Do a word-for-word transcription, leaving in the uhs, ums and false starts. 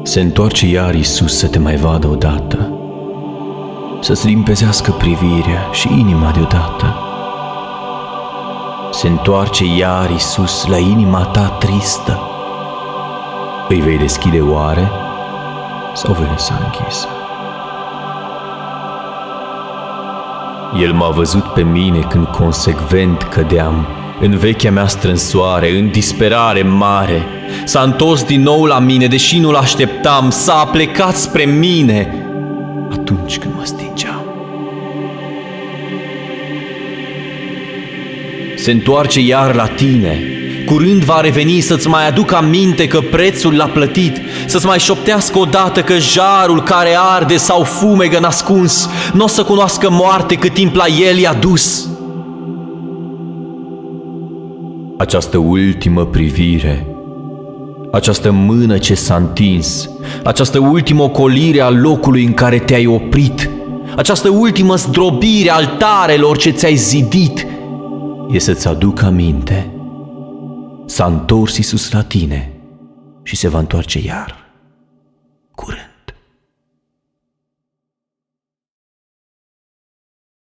Se întoarce iar Iisus să te mai vadă odată, să-ți limpezească privirea și inima deodată. Se întoarce iar Iisus la inima ta tristă. Îi vei deschide oare sau vei lăsa închisă? El m-a văzut pe mine când consecvent cădeam în vechea mea strânsoare, în disperare mare. S-a întors din nou la mine, deși nu-l așteptam. S-a plecat spre mine atunci când mă stingeam. Se întoarce iar la tine. Curând va reveni să-ți mai aducă aminte că prețul l-a plătit, să-ți mai șoptească odată că jarul care arde sau fumegă nascuns n-o să cunoască moarte cât timp la el i-a dus. Această ultimă privire, această mână ce s-a întins, această ultimă ocolire a locului în care te-ai oprit, această ultimă zdrobire a altarelor ce ți-ai zidit, e să-ți aducă aminte: s-a întors Iisus la tine și se va întoarce iar.